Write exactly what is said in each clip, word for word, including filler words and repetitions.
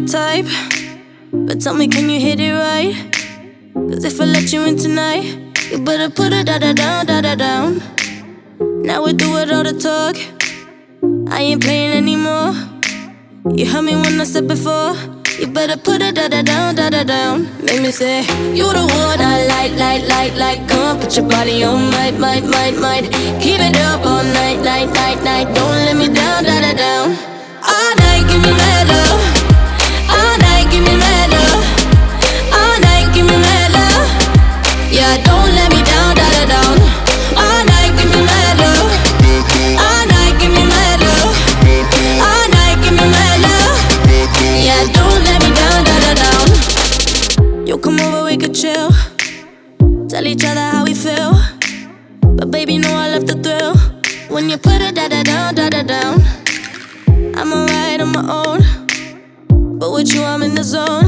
type, but tell me, can you hit it right? Cause if I let you in tonight, you better put it da da down, da da down. Now we do it all the talk, I ain't playing anymore. You heard me when I said before, you better put it da da down, da da down. Make me say, you the one I like, like, like, like. Come on, put your body on, might, might, might, might. Keep it up all night, night, night, night. Don't let me down, da da down. All night, give me mad love. All night, give me mad love. All night, give me mad love. Yeah, don't let me down, da da down. All night, give me mad love. All night, give me mad love. All night, give me mad love. Yeah, don't let me down, da da down. You come over, we could chill. Tell each other how we feel. But baby, know I love the thrill. When you put it da da down, da da down. I'm alright on my own, but with you I'm in the zone.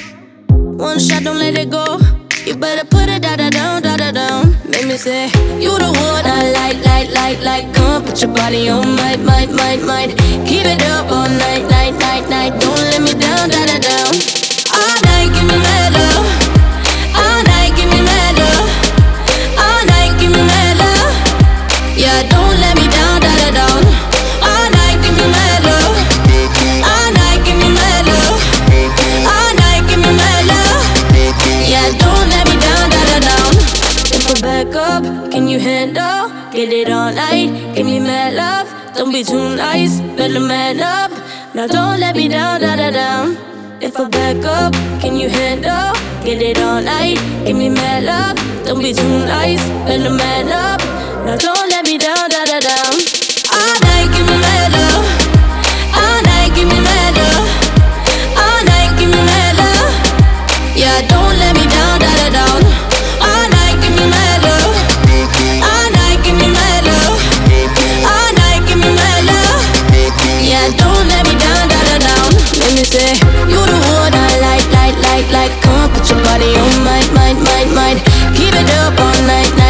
One shot, don't let it go. You better put it da da down, da da down. Make me say, you the one I like, like, like, like. Come on, put your body on, might, might, might, might. Keep it up all night, night, night, night. Don't let me down, da da down. All night, give me mad love. All night, give me mad love. All night, give me mad love. Yeah, don't let me down, da da down. All night, give me mad love. All night, give me mad love. All night, give me mad love. Yeah, don't let me down, da da down. If I back up, can you handle? Get it all night, give me mad love. Don't be too nice, better man up. Now don't let me down, da da down. If I back up, can you handle? Get it all night, give me mad love. Don't be too nice, better man up. Now don't let me down, da da down. All night, give me mad love. All night, give me mad love. All night, give me mad love. Yeah, don't let me down, da da down. All night, give me mad love. All night, give me mad love. All night, give me mad love. Yeah, don't let me down, da da down. Let me say, you the one I like, like, like, like. Come on, put your body on, might, might, might, might. Keep it up all night, night.